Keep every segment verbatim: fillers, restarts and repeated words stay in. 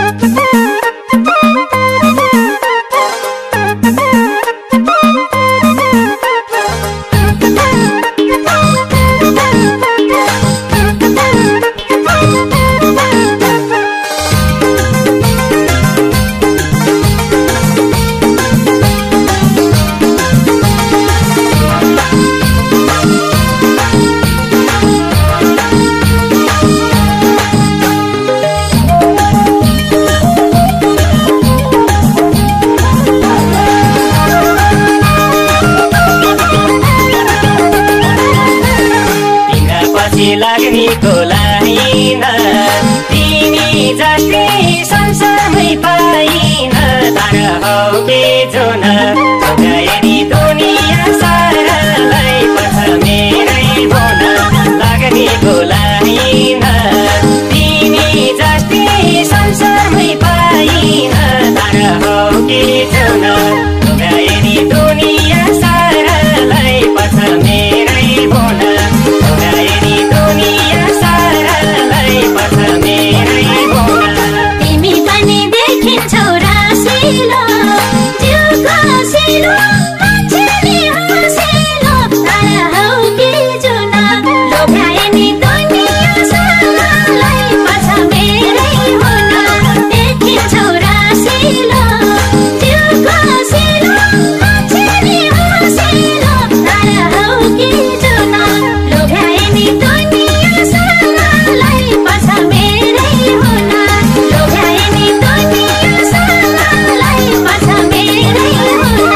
लाग्नेको line तिमी जति संसारमै पाइन तर हौ के जुन गएनी दुनिया सारालाई पर्छ मेरै हुन लाग्नेको लाइन तिमी जति संसारमै पाइन तर हौ के जुन गएनी दुनिया सारालाई पर्छ मेरै हुन दुनिया सारालाई पर्छ मेरै हुन तिमी पनि देखिन्छौ रासिलो जिउको सिलो मान्छेले हाँसिलो तर हौ के जुन लोभ्याए नि दुनिया सारालाई पर्छ मेरै हुन देखिन्छौ रासिलो जिउको सिलो मान्छेले हाँसिलो तर हौ के जुन लोभ्याए नि दुनिया सारालाई पर्छ मेरै हुन लोभ्याए नि दुनिया सारालाई पर्छ मेरै हुन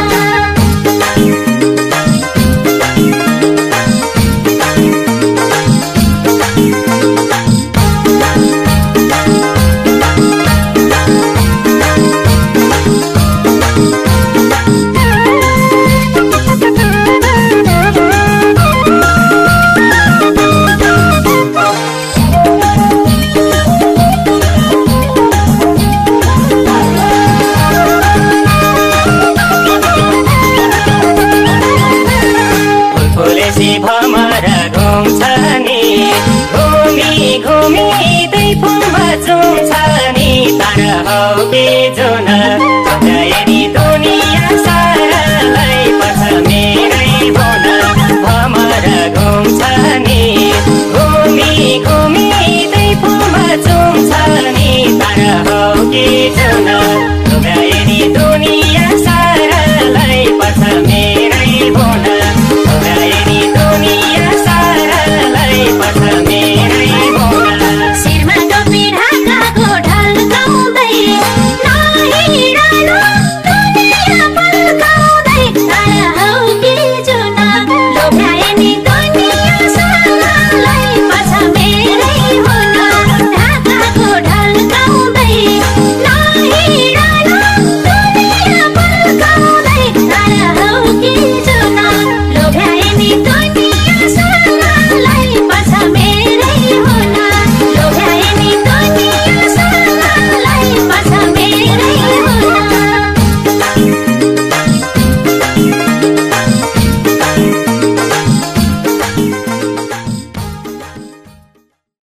भमर घुम्छ नि घुमी घुमी दै फुलमा चुम्छ नि तर हौ के जुन गएनी दुनिया सारालाई पर्छ मेरै हुन भमर घुम्छ नि घुमी घुमी दै फुलमा चुम्छ नि तर हौ के जुन